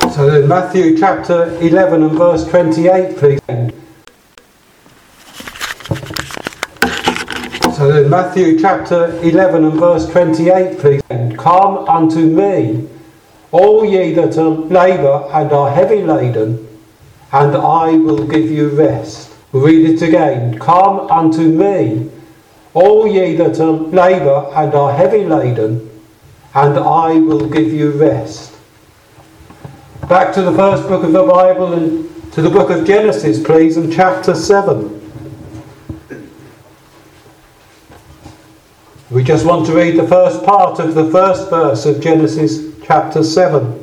So then Matthew chapter 11 and verse 28, please. So then Matthew chapter 11 and verse 28, please. Come unto me, all ye that labour and are heavy laden, and I will give you rest. We'll read it again. Come unto me, all ye that labour and are heavy laden, and I will give you rest. Back to the first book of the Bible and to the book of Genesis, please, and chapter 7. We just want to read the first part of the first verse of Genesis chapter 7.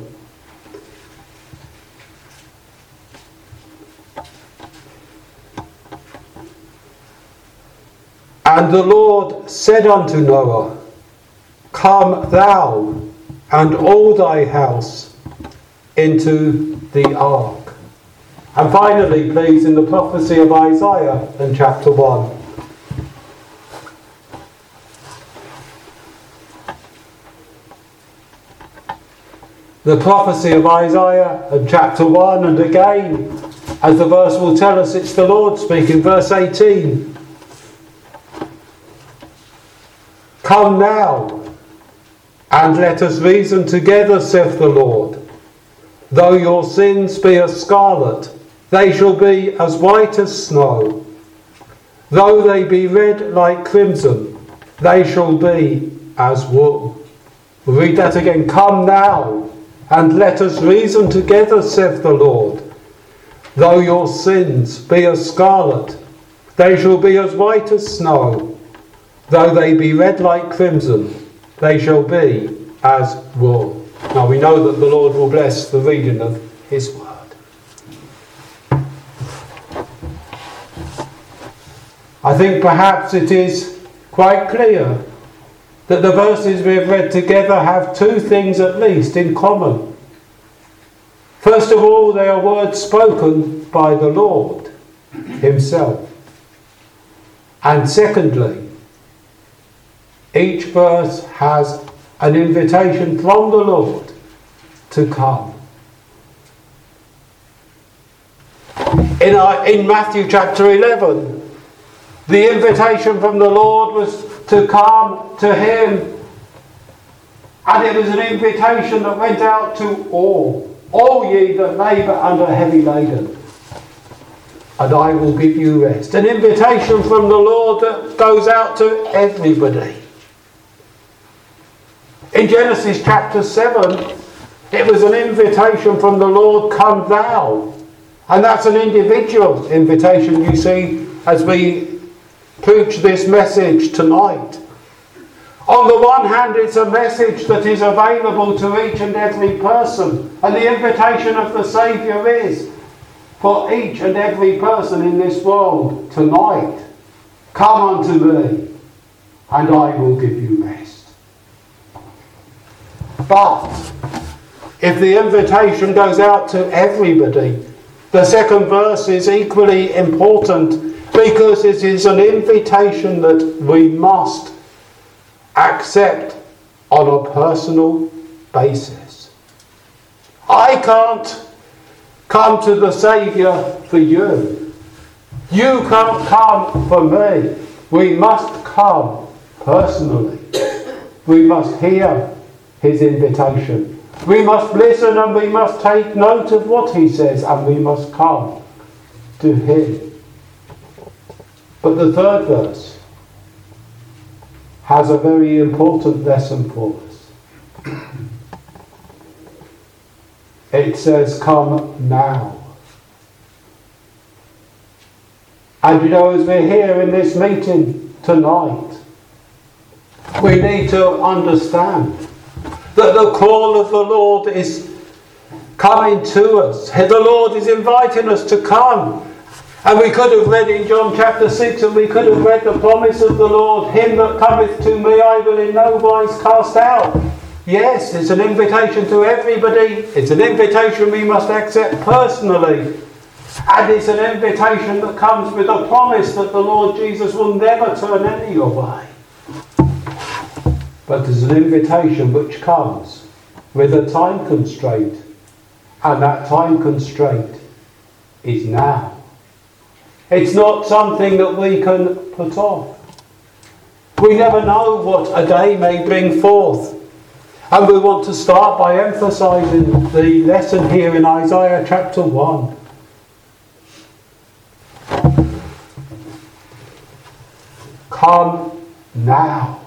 And the Lord said unto Noah, Come thou and all thy house into the ark. And finally, please, in the prophecy of Isaiah in chapter 1. The prophecy of Isaiah in chapter 1, and again, as the verse will tell us, it's the Lord speaking, verse 18. Come now, and let us reason together, saith the Lord. Though your sins be as scarlet, they shall be as white as snow. Though they be red like crimson, they shall be as wool. We'll read that again. Come now, and let us reason together, saith the Lord. Though your sins be as scarlet, they shall be as white as snow. Though they be red like crimson, they shall be as wool. Now we know that the Lord will bless the reading of His word. I think perhaps it is quite clear that the verses we have read together have two things at least in common. First of all, they are words spoken by the Lord Himself. And secondly, each verse has an invitation from the Lord to come. In Matthew chapter 11, the invitation from the Lord was to come to Him, and it was an invitation that went out to all ye that labour and are heavy laden, and I will give you rest. An invitation from the Lord that goes out to everybody. In Genesis chapter 7, it was an invitation from the Lord, come thou. And that's an individual invitation, you see, as we preach this message tonight. On the one hand, it's a message that is available to each and every person. And the invitation of the Saviour is for each and every person in this world tonight. Come unto me, and I will give you rest. But if the invitation goes out to everybody, the second verse is equally important, because it is an invitation that we must accept on a personal basis. I can't come to the Saviour for you. You can't come for me. We must come personally. We must hear His invitation. We must listen, and we must take note of what He says, and we must come to Him. But the third verse has a very important lesson for us. It says, come now. And you know, as we're here in this meeting tonight, we need to understand that the call of the Lord is coming to us. The Lord is inviting us to come. And we could have read in John chapter 6, and we could have read the promise of the Lord, him that cometh to me I will in no wise cast out. Yes, it's an invitation to everybody. It's an invitation we must accept personally. And it's an invitation that comes with a promise that the Lord Jesus will never turn any away. But there's an invitation which comes with a time constraint And that time constraint is now. It's not something that we can put off. We never know what a day may bring forth. And we want to start by emphasising the lesson here in Isaiah chapter 1. Come now.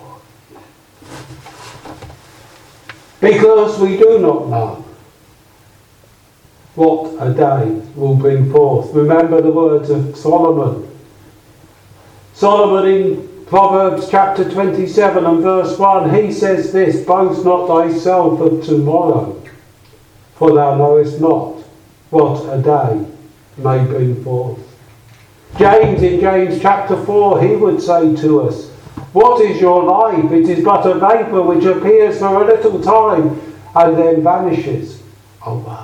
Because we do not know what a day will bring forth. Remember the words of Solomon. Solomon in Proverbs chapter 27 and verse 1, he says this, boast not thyself of tomorrow, for thou knowest not what a day may bring forth. James in James chapter 4, he would say to us, what is your life? It is but a vapour which appears for a little time and then vanishes away.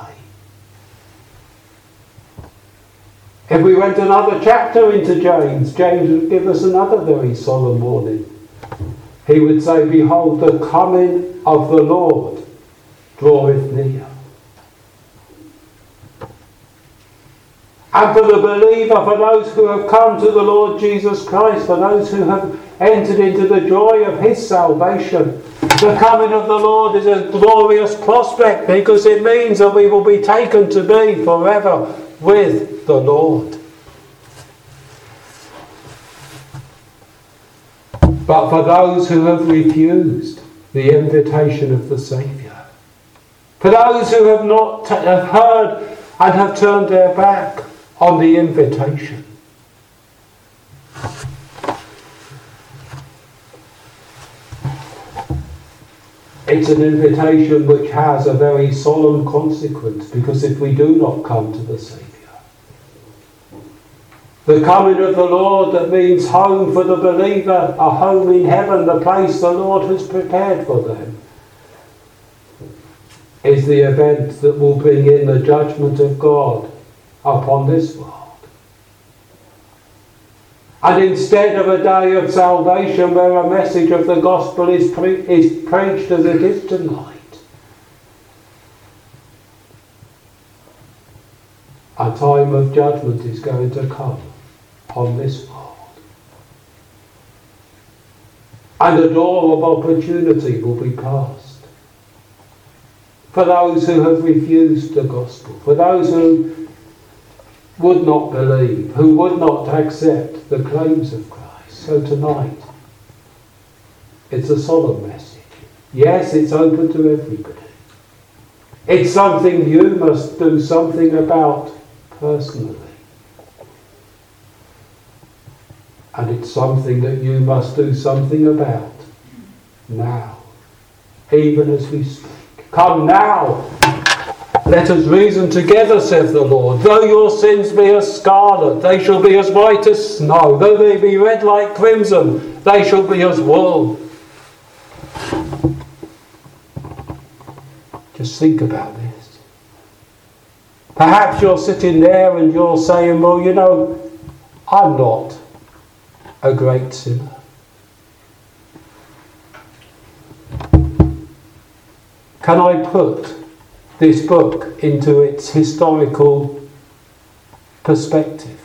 If we went another chapter into James, James would give us another very solemn warning. He would say, behold, the coming of the Lord draweth near. And for the believer, for those who have come to the Lord Jesus Christ, for those who have entered into the joy of his salvation, the coming of the Lord is a glorious prospect, because it means that we will be taken to be forever with the Lord. But for those who have refused the invitation of the Saviour, for those who have not have heard and have turned their back on the invitation, it's an invitation which has a very solemn consequence, because if we do not come to the Saviour, the coming of the Lord, that means home for the believer, a home in heaven, the place the Lord has prepared for them, is the event that will bring in the judgment of God upon this world. And instead of a day of salvation where a message of the gospel is preached as it is tonight, a time of judgment is going to come on this world. And the door of opportunity will be passed for those who have refused the gospel, for those who would not believe, who would not accept the claims of Christ. So tonight, it's a solemn message. Yes, it's open to everybody. It's something you must do something about personally. And it's something that you must do something about now, even as we speak. Come now, let us reason together, saith the Lord. Though your sins be as scarlet, they shall be as white as snow. Though they be red like crimson, they shall be as wool. Just think about this. Perhaps you're sitting there and you're saying, well, you know, I'm not a great sinner. Can I put this book into its historical perspective?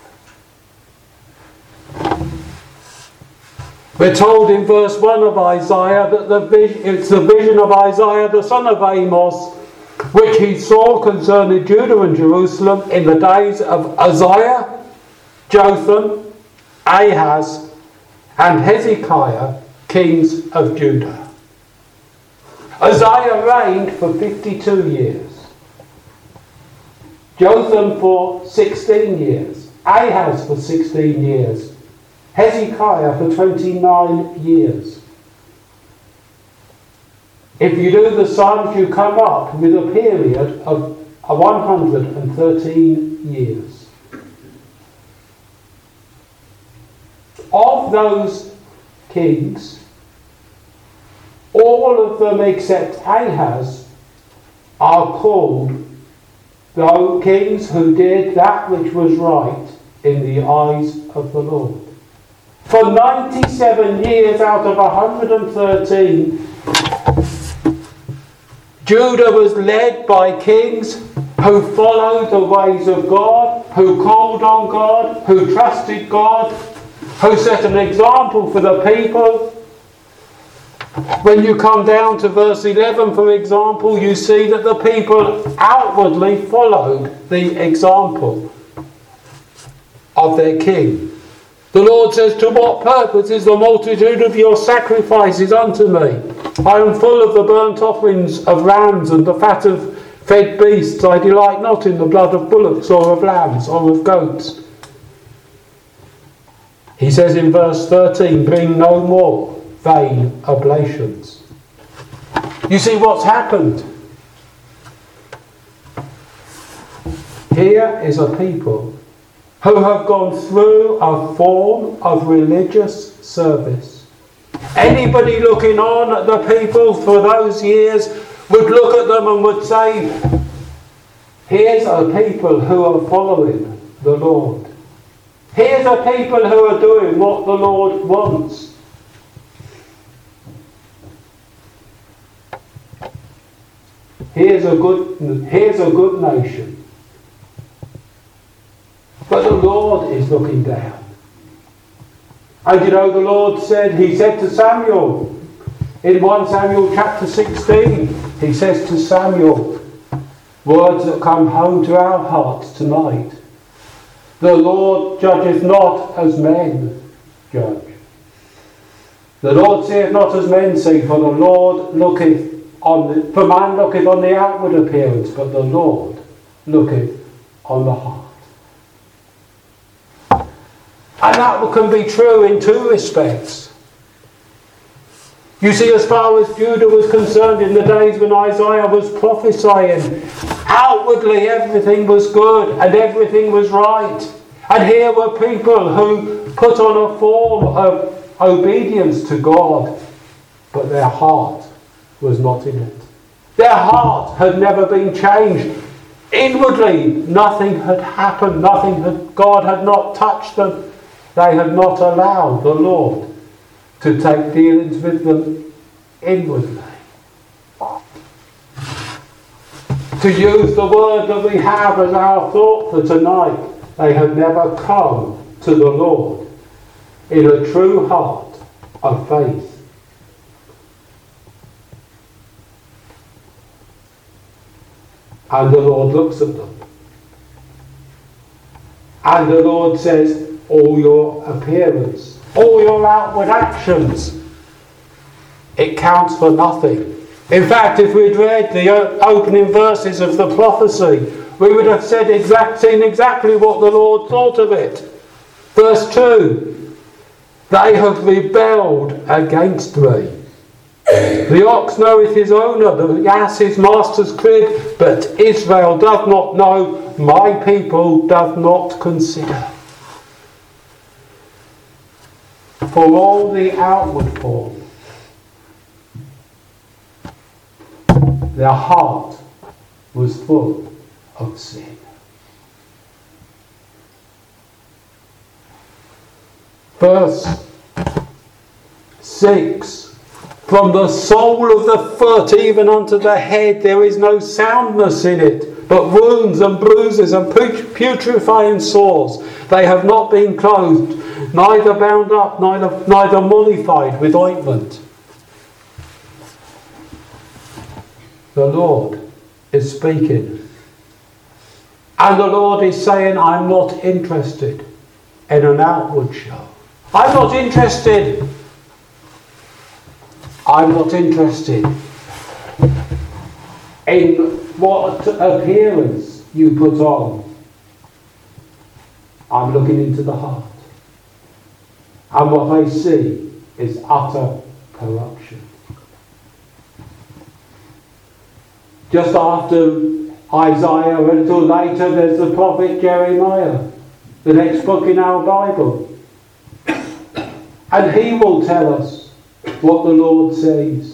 We're told in verse 1 of Isaiah that it's the vision of Isaiah the son of Amos, which he saw concerning Judah and Jerusalem in the days of Uzziah, Jotham, Ahaz, and Hezekiah, kings of Judah. Uzziah reigned for 52 years. Jotham for 16 years. Ahaz for 16 years. Hezekiah for 29 years. If you do the sums, you come up with a period of 113 years. Of those kings, all of them except Ahaz are called those kings who did that which was right in the eyes of the Lord. For 97 years out of 113, Judah was led by kings who followed the ways of God, who called on God, who trusted God, who set an example for the people. When you come down to verse 11, for example, you see that the people outwardly followed the example of their king. The Lord says, "To what purpose is the multitude of your sacrifices unto me? I am full of the burnt offerings of rams and the fat of fed beasts. I delight not in the blood of bullocks or of lambs or of goats." He says in verse 13, "Bring no more vain oblations." You see what's happened? Here is a people who have gone through a form of religious service. Anybody looking on at the people for those years would look at them and would say, here's a people who are following the Lord. Here's a people who are doing what the Lord wants. Here's a good nation. But the Lord is looking down. And you know, the Lord said, He said to Samuel, in 1 Samuel chapter 16, He says to Samuel, words that come home to our hearts tonight. The Lord judgeth not as men judge. The Lord seeth not as men see, for the Lord looketh for man looketh on the outward appearance, but the Lord looketh on the heart. And that can be true in two respects. You see, as far as Judah was concerned in the days when Isaiah was prophesying, outwardly everything was good and everything was right. And here were people who put on a form of obedience to God, but their heart was not in it. Their heart had never been changed. Inwardly, nothing had happened. God had not touched them. They had not allowed the Lord to take dealings with them inwardly. To use the word that we have as our thought for tonight, they had never come to the Lord in a true heart of faith. And the Lord looks at them. And the Lord says, all your appearance, all your outward actions, it counts for nothing. In fact, if we'd read the opening verses of the prophecy, we would have seen exactly what the Lord thought of it. Verse 2, they have rebelled against me. The ox knoweth his owner, the ass his master's crib, but Israel doth not know, my people doth not consider. For all the outward form, their heart was full of sin. Verse 6, from the sole of the foot even unto the head there is no soundness in it, but wounds and bruises and putrefying sores. They have not been clothed, neither bound up, neither mollified with ointment. The Lord is speaking. And the Lord is saying, I'm not interested in an outward show. I'm not interested in what appearance you put on. I'm looking into the heart. And what I see is utter corruption. Just after Isaiah, a little later, there's the prophet Jeremiah, the next book in our Bible. And he will tell us what the Lord says.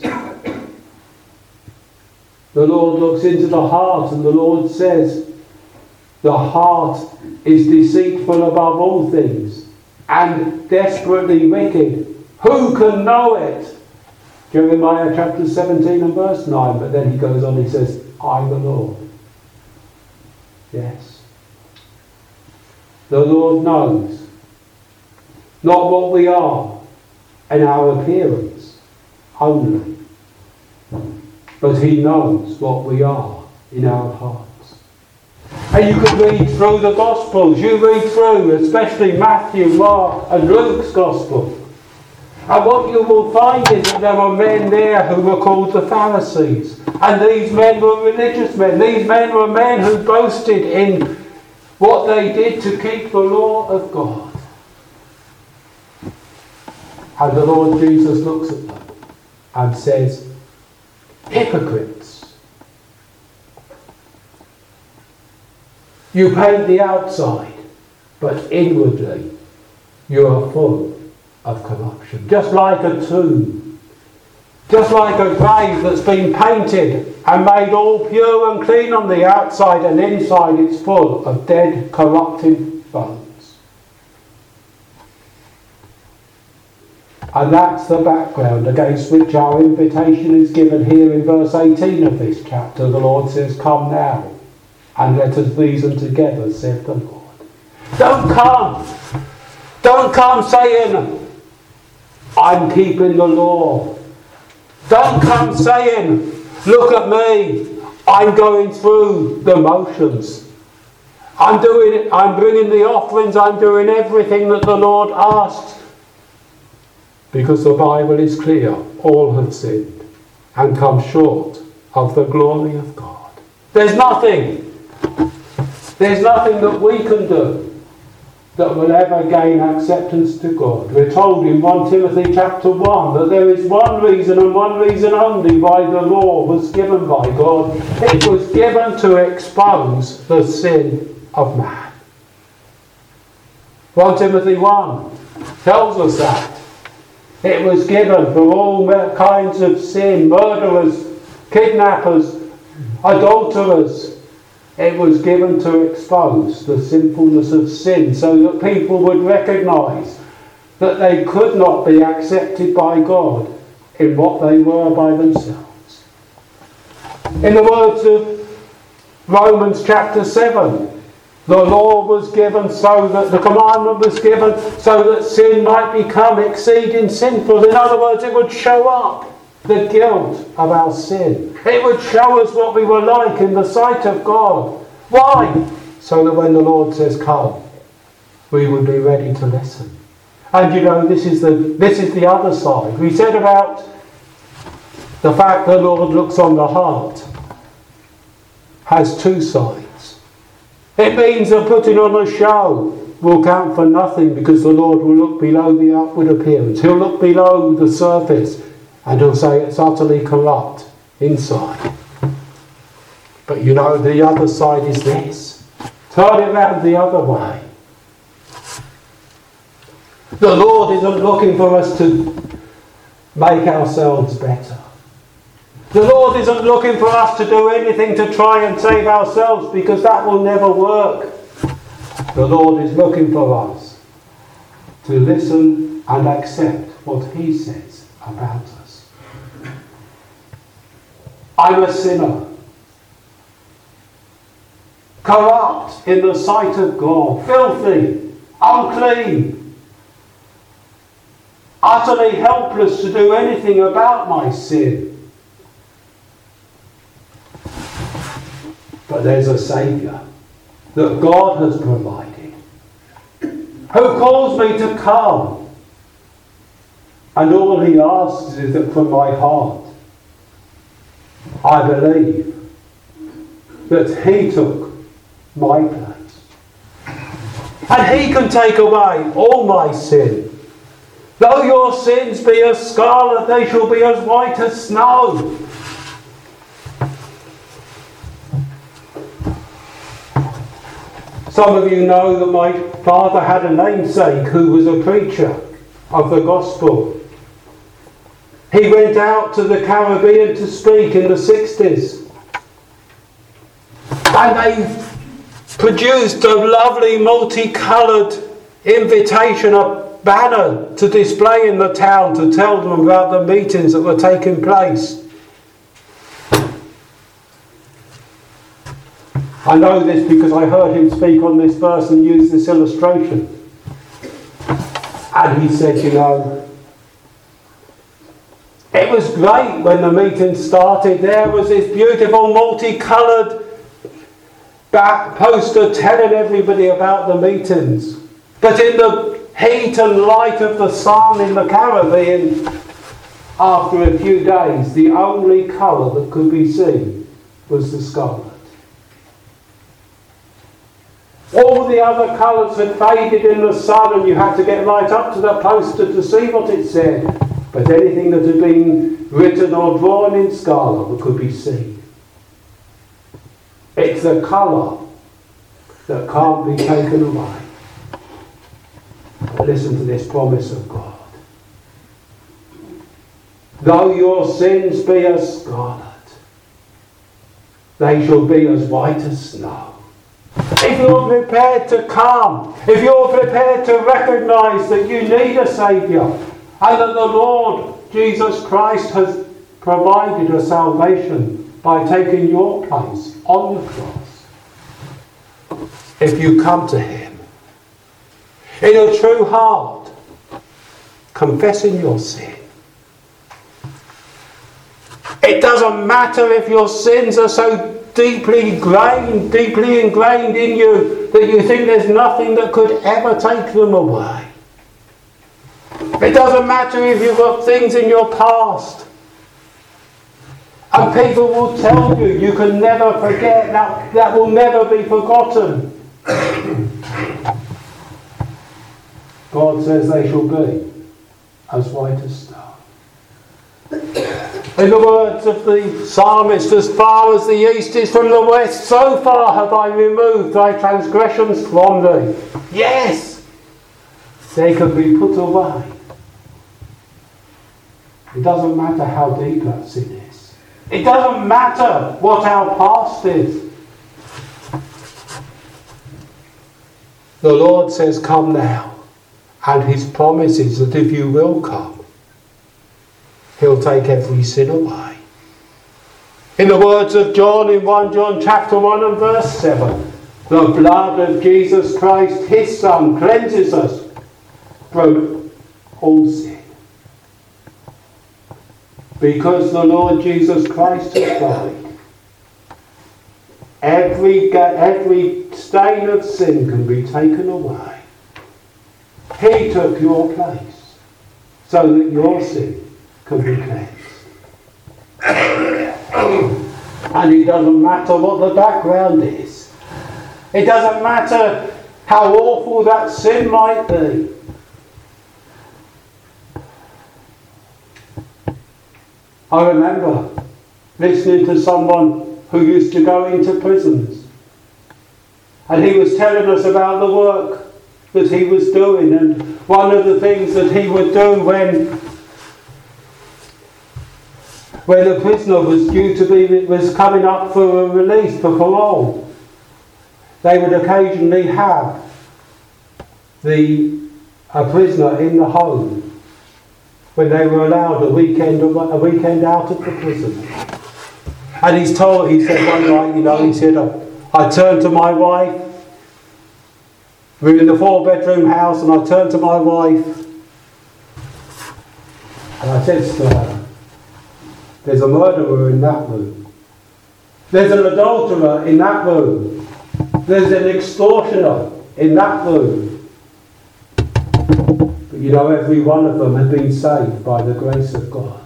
The Lord looks into the heart, and the Lord says, the heart is deceitful above all things and desperately wicked. Who can know it? Jeremiah chapter 17 and verse 9. But then he goes on, he says, I the Lord Yes. The Lord knows not what we are in our appearance only, but He knows what we are in our hearts. And you can read through the Gospels. You read through, especially Matthew, Mark and Luke's Gospel. And what you will find is that there were men there who were called the Pharisees. And these men were religious men. These men were men who boasted in what they did to keep the law of God. And the Lord Jesus looks at them and says, hypocrites. You paint the outside, but inwardly you are full of corruption. Just like a tomb. Just like a grave that's been painted and made all pure and clean on the outside, and inside it's full of dead, corrupted bones. And that's the background against which our invitation is given here in verse 18 of this chapter. The Lord says, come now, and let us reason together, saith the Lord. Don't come saying, I'm keeping the law. Don't come saying, look at me, I'm going through the motions. I'm doing it, I'm bringing the offerings, I'm doing everything that the Lord asks. Because the Bible is clear, all have sinned and come short of the glory of God. There's nothing that we can do that will ever gain acceptance to God. We're told in 1 Timothy chapter 1 that there is one reason and one reason only why the law was given by God. It was given to expose the sin of man. 1 Timothy 1 tells us that. It was given for all kinds of sin, murderers, kidnappers, adulterers. It was given to expose the sinfulness of sin so that people would recognise that they could not be accepted by God in what they were by themselves. In the words of Romans chapter 7, the law was given so that the commandment was given so that sin might become exceeding sinful. In other words, it would show up the guilt of our sin. It would show us what we were like in the sight of God. Why? So that when the Lord says come, we would be ready to listen. And you know, this is the other side. We said about the fact the Lord looks on the heart has two sides. It means that putting on a show will count for nothing, because the Lord will look below the outward appearance. He'll look below the surface and he'll say it's utterly corrupt inside. But you know, the other side is this. Turn it round the other way. The Lord isn't looking for us to make ourselves better. The Lord isn't looking for us to do anything to try and save ourselves, because that will never work. The Lord is looking for us to listen and accept what He says about us. I'm a sinner, corrupt in the sight of God, filthy, unclean, utterly helpless to do anything about my sin. But there's a Saviour that God has provided, who calls me to come. And all He asks is that from my heart I believe that He took my place. And He can take away all my sin. Though your sins be as scarlet, they shall be as white as snow. Some of you know that my father had a namesake who was a preacher of the gospel. He went out to the Caribbean to speak in the 60s. And they produced a lovely multicoloured invitation, a banner to display in the town to tell them about the meetings that were taking place. I know this because I heard him speak on this verse and use this illustration. And he said, you know, it was great when the meeting started. There was this beautiful multicoloured back poster telling everybody about the meetings. But in the heat and light of the sun in the Caribbean, after a few days, the only colour that could be seen was the scarlet. All the other colours had faded in the sun, and you had to get right up to the poster to see what it said. But anything that had been written or drawn in scarlet could be seen. It's a colour that can't be taken away. But listen to this promise of God. Though your sins be as scarlet, they shall be as white as snow. If you're prepared to come, if you're prepared to recognise that you need a Saviour, and that the Lord Jesus Christ has provided a salvation by taking your place on the cross, if you come to Him in a true heart, confessing your sin, it doesn't matter if your sins are so deeply ingrained in you that you think there's nothing that could ever take them away. It doesn't matter if you've got things in your past. And people will tell you you can never forget, that will never be forgotten. God says they shall be as white as snow. In the words of the psalmist, as far as the east is from the west, so far have I removed thy transgressions from thee. Yes, they can be put away. It doesn't matter how deep that sin is. It doesn't matter what our past is. The Lord says, come now. And His promise is that if you will come, He'll take every sin away. In the words of John in 1 John chapter 1 and verse 7, the blood of Jesus Christ, His Son, cleanses us from all sin. Because the Lord Jesus Christ has died, every stain of sin can be taken away. He took your place so that your sin can be cleansed. And it doesn't matter what the background is. It doesn't matter how awful that sin might be. I remember listening to someone who used to go into prisons, and he was telling us about the work that he was doing, and one of the things that he would do when a prisoner was coming up for a release, for parole, they would occasionally have a prisoner in the home when they were allowed a weekend out of the prison. And he said one night, I turned to my wife. We're in the 4-bedroom house, and I turned to my wife and I said to her, there's a murderer in that room. There's an adulterer in that room. There's an extortioner in that room. But every one of them had been saved by the grace of God.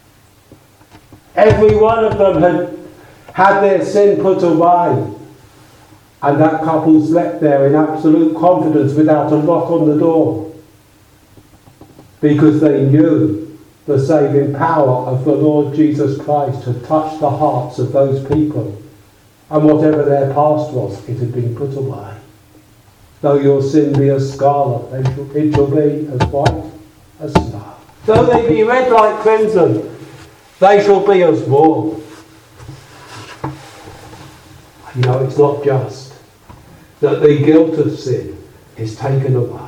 Every one of them had their sin put away. And that couple slept there in absolute confidence without a lock on the door. Because they knew the saving power of the Lord Jesus Christ had touched the hearts of those people. And whatever their past was, it had been put away. Though your sin be as scarlet, it shall be as white as snow. Though they be red like crimson, they shall be as wool. It's not just that the guilt of sin is taken away.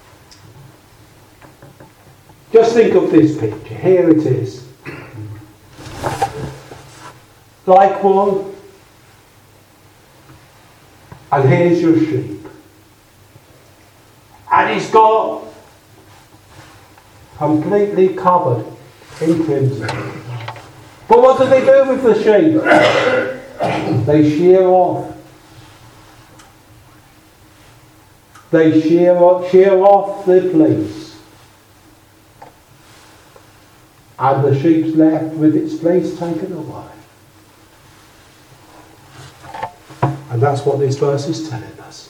Just think of this picture. Here it is. Like wool, And here's your sheep. And he's got completely covered in crimson. But what do they do with the sheep? They shear off. They shear off the fleece. And the sheep's left with its fleece taken away. And that's what this verse is telling us.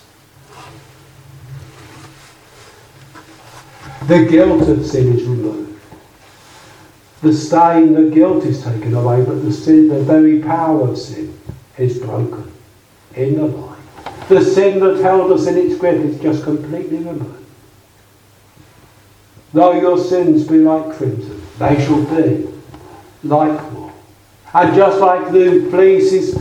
The guilt of sin is removed. The stain, the guilt is taken away, but the sin, the very power of sin is broken in the life. The sin that held us in its grip is just completely removed. Though your sins be like crimson, they shall be like wool. And just like the fleece is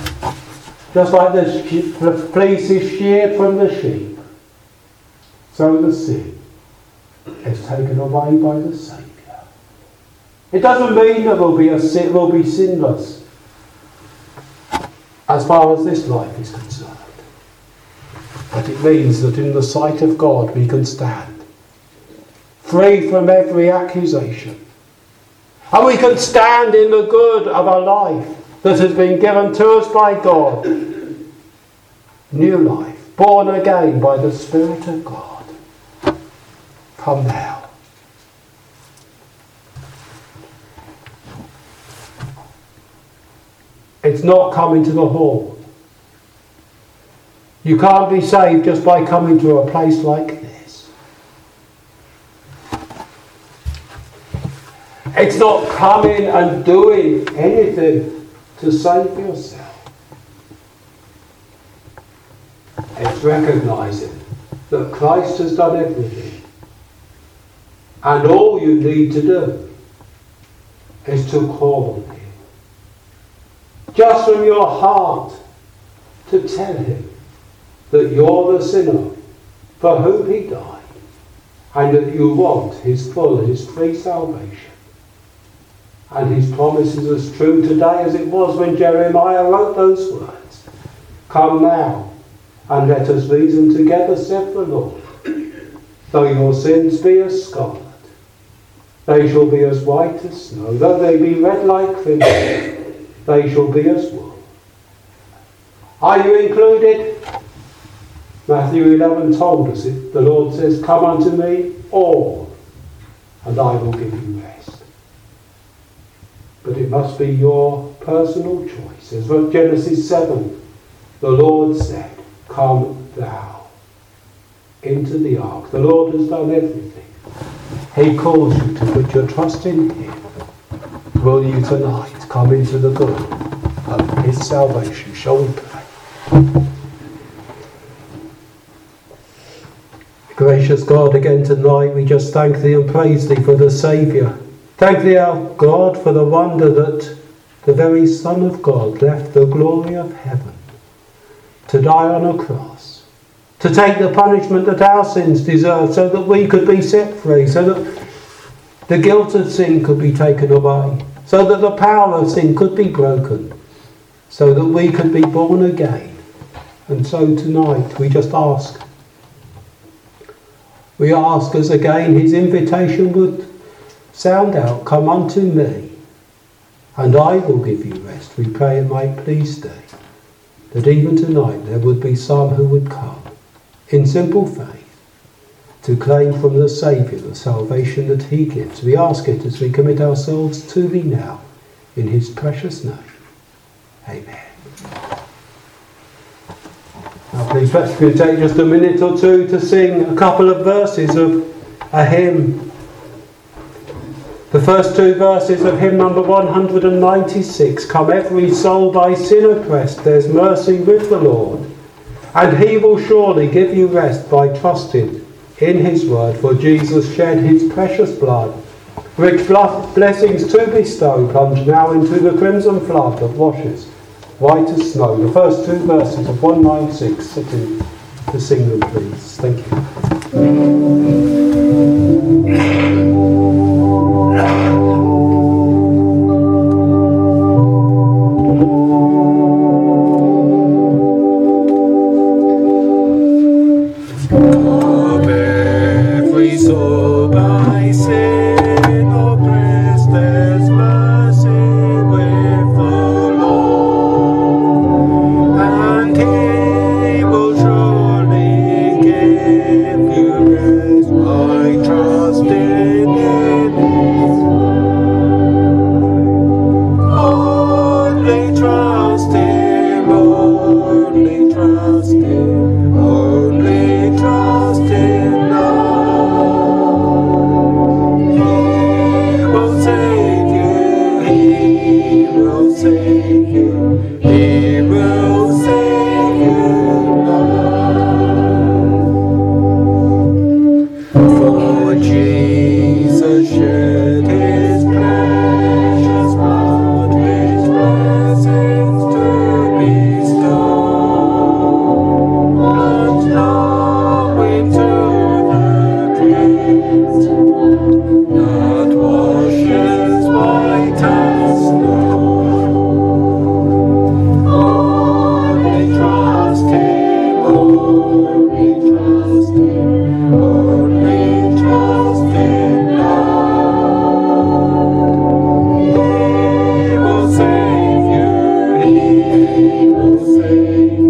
sheared from the sheep, so the sin is taken away by the Saviour. It doesn't mean that we'll be sinless as far as this life is concerned. But it means that in the sight of God we can stand free from every accusation. And we can stand in the good of a life that has been given to us by God. New life, born again by the Spirit of God. Come now. It's not coming to the hall. You can't be saved just by coming to a place like this. It's not coming and doing anything to save yourself. It's recognising that Christ has done everything. And all you need to do is to call on Him. Just from your heart to tell Him that you're the sinner for whom He died, and that you want His full, His free salvation. And His promise is as true today as it was when Jeremiah wrote those words. Come now, and let us reason together, saith the Lord. Though your sins be as scarlet, they shall be as white as snow. Though they be red like crimson, they shall be as wool. Are you included? Matthew 11 told us it. The Lord says, come unto me all, and I will give you rest. But it must be your personal choice. As what Genesis 7, the Lord said, come thou into the ark. The Lord has done everything. He calls you to put your trust in Him. Will you tonight come into the good of His salvation? Shall we pray? Gracious God, again tonight we just thank Thee and praise Thee for the Saviour. Thank Thee, our God, for the wonder that the very Son of God left the glory of heaven to die on a cross, to take the punishment that our sins deserve so that we could be set free, so that the guilt of sin could be taken away, so that the power of sin could be broken, so that we could be born again. And so tonight we just ask as again His invitation would sound out, come unto me, and I will give you rest. We pray it might please Thee, that even tonight there would be some who would come in simple faith to claim from the Saviour the salvation that He gives. We ask it as we commit ourselves to Thee now, in His precious name. Amen. Now please, perhaps we can take just a minute or two to sing a couple of verses of a hymn. The first two verses of hymn number 196. Come every soul by sin oppressed, there's mercy with the Lord, and He will surely give you rest by trusting in His word. For Jesus shed His precious blood, rich blessings to bestow, plunge now into the crimson flood that washes white as snow. The first two verses of 196, sitting to sing them please. Thank you. will sing.